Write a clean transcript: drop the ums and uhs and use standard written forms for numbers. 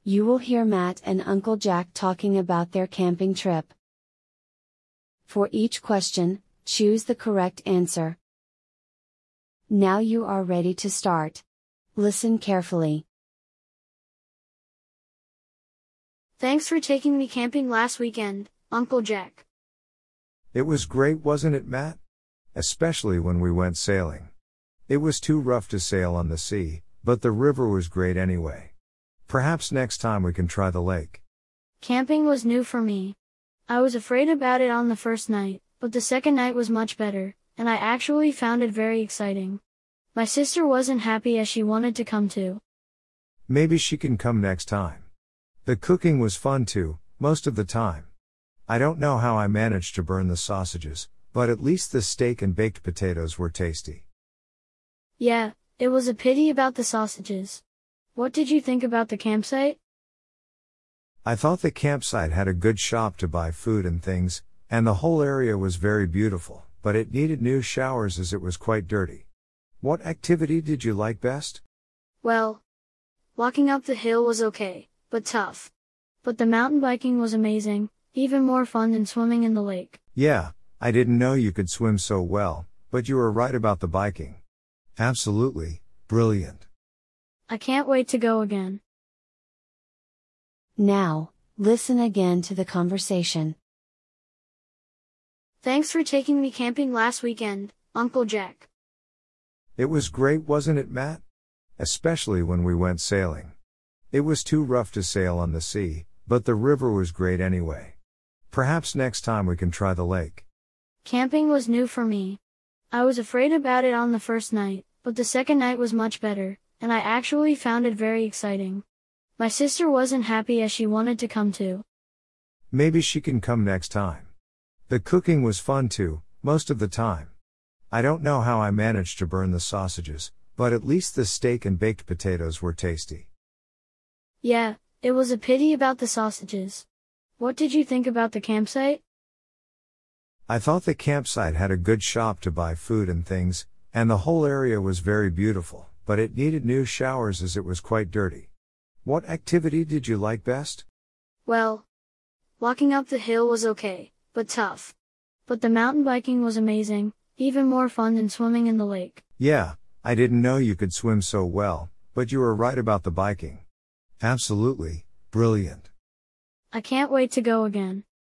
You will hear Matt and Uncle Jack talking about their camping trip. For each question, choose the correct answer. Now you are ready to start. Listen carefully. Thanks for taking me camping last weekend, Uncle Jack. It was great, wasn't it, Matt? Especially when we went sailing. It was too rough to sail on the sea, but the river was great anyway. Perhaps next time we can try the lake. Camping was new for me. I was afraid about it on the first night, but the second night was much better, and I actually found it very exciting. My sister wasn't happy as she wanted to come too. Maybe she can come next time. The cooking was fun too, most of the time. I don't know how I managed to burn the sausages, but at least the steak and baked potatoes were tasty. Yeah, it was a pity about the sausages. What did you think about the campsite? I thought the campsite had a good shop to buy food and things, and the whole area was very beautiful, but it needed new showers as it was quite dirty. What activity did you like best? Well, walking up the hill was okay, but tough. But the mountain biking was amazing, even more fun than swimming in the lake. Yeah, I didn't know you could swim so well, but you were right about the biking. Absolutely, brilliant. I can't wait to go again. Now, listen again to the conversation. Thanks for taking me camping last weekend, Uncle Jack. It was great, wasn't it, Matt? Especially when we went sailing. It was too rough to sail on the sea, but the river was great anyway. Perhaps next time we can try the lake. Camping was new for me. I was afraid about it on the first night, but the second night was much better, and I actually found it very exciting. My sister wasn't happy as she wanted to come too. Maybe she can come next time. The cooking was fun too, most of the time. I don't know how I managed to burn the sausages, but at least the steak and baked potatoes were tasty. Yeah, it was a pity about the sausages. What did you think about the campsite? I thought the campsite had a good shop to buy food and things, and the whole area was very beautiful, but it needed new showers as it was quite dirty. What activity did you like best? Well, walking up the hill was okay, but tough. But the mountain biking was amazing, even more fun than swimming in the lake. Yeah, I didn't know you could swim so well, but you were right about the biking. Absolutely, brilliant. I can't wait to go again.